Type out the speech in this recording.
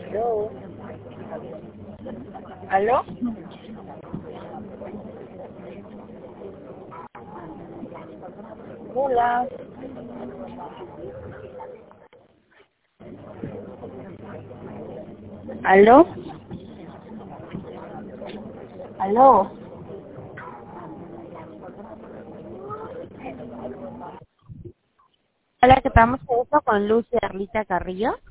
¿Aló? ¿Aló? Hola. ¿Aló? ¿Aló? Hola, ¿qué tal? Mucho gusto con Lucy Arlita Carrillo.